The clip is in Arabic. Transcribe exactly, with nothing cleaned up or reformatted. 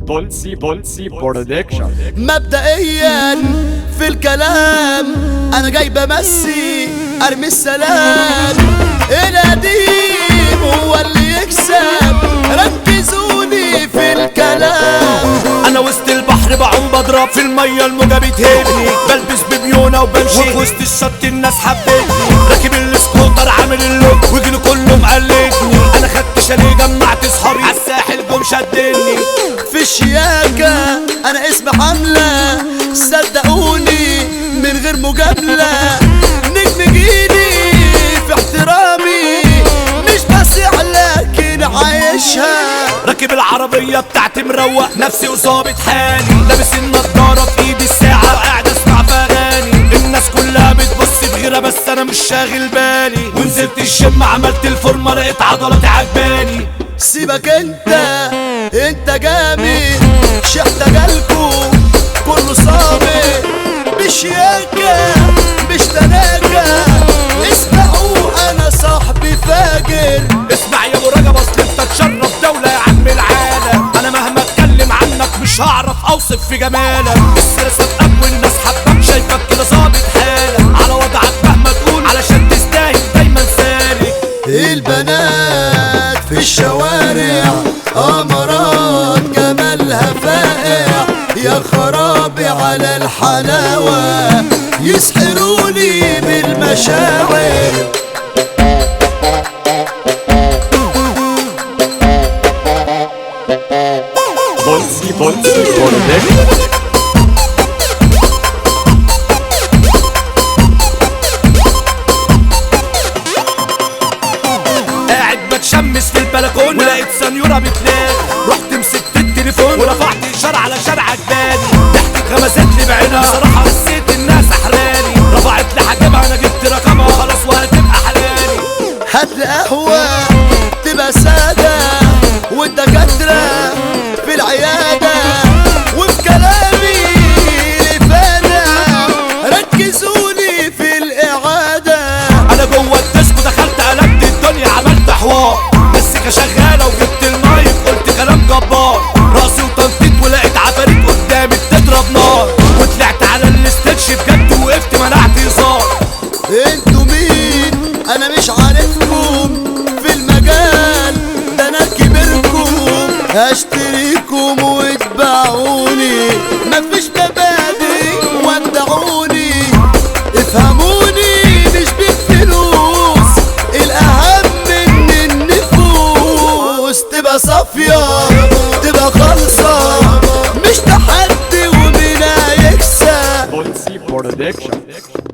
بولسي بولسي برودكشن. مبدئيا في الكلام انا جاي بمسي ارمي السلام، القديم هو اللي يكسب، ركزوني في الكلام. انا وسط البحر بعوم بضرب في الميه، الموجه بتهبني، بلبس ببيونه وبمشي وفي وسط الشط الناس حبتني، راكب السكوتر عامل اللوك وجيله كله مقلدني، انا خدت شاليه جمعت صحابي عالساحل جم شدني. في الشياكة انا اسمي حملة، صدقوني من غير مجاملة، نجم جيلي في احترامي، مش بسيع لكن عايشها. راكب العربية بتاعتي مروق نفسي وظابط حالي، لابس النضارة في ايدي الساعة وقاعد اسمع في اغاني، الناس كلها بتبص بغيرة بس انا مش شاغل بالي، ونزلت الجيم عملت الفورمة لقيت عضلاتي عجباني. سيبك انت انت جامد، شحتة جالكو كله صامت، بشياكة مش تناكة، اسمعوا انا صاحبي فاجر. اسمع يا ابو رجب اصل انت تشرف دولة يا عم العالم، انا مهما اتكلم عنك مش هعرف اوصف في جمالك، السيرة سابقك والناس حبك شايفك كده ظابط حالك، على وضعك مهما تقول علشان تستاهل دايما سالك. البنات في الشوارع قمرات جمالها فائع، يا خرابي على الحلاوة يسحروني بالمشاعر. بولسي بولسي برودكشن. بتشمس في البلكونه ولقيت سنيوره بتنام، رحت مسكت التليفون ورفعت اشاره على شارع عجباني، ضحكت غمزت لي بعينها بصراحه حسيت الناس احراني، رفعت لي حاجبها انا جبت رقمها خلاص وهتبقى حلالي. هاتلي قهوه تبقى ساده والدكاتره في العياده، وفي كلامي لفانا ركزوني في الاعاده. انا جوه الديسكو دخلت قلبت الدنيا عملت حوار، مسكه شغاله وجبت المايك قلت كلام جبار، راسي وتنطيط ولقيت عفاريت قدامي بتضرب نار، وطلعت على الاستيتش بجد وقفت منعت هزار. انتوا مين؟ انا مش عارفكم في المجال ده، انا كبركم هشتريكم واتبعوني، مفيش مبادئ ودعوني، افهموني مش بالفلوس، الاهم من النفوس تبقى صافية تبقى خالصة، مش تحدي ومين هيكسب. بولسي برودكشن.